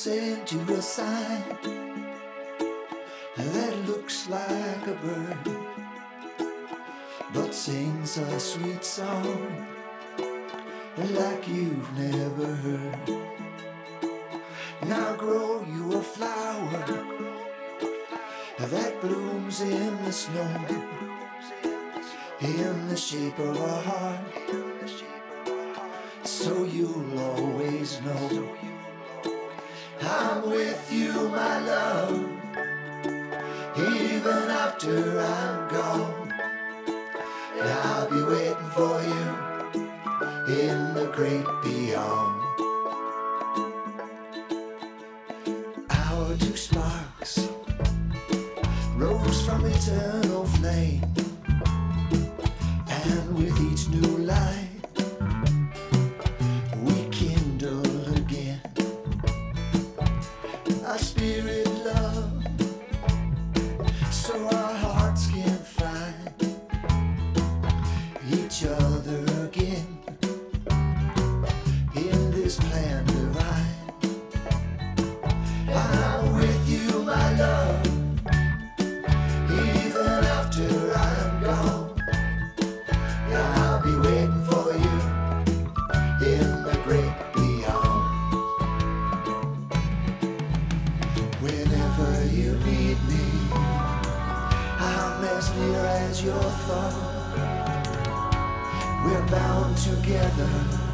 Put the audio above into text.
send you a sign that looks like a bird, but sings a sweet song like you've never heard. Now grow you a flower that blooms in the snow, in the shape of a heart, so you'll always know I'm with you, my love, even after I'm gone. I'll be waiting for you in the great beyond. Our two sparks rose from eternal flame, and with each new light we kindle again our spirit love, so our hearts can find each other again in this plan divine. I'm with you, my love, even after I'm gone. I'll be waiting for you in the great beyond. Whenever you need me, I'm as near as your thought. We're bound together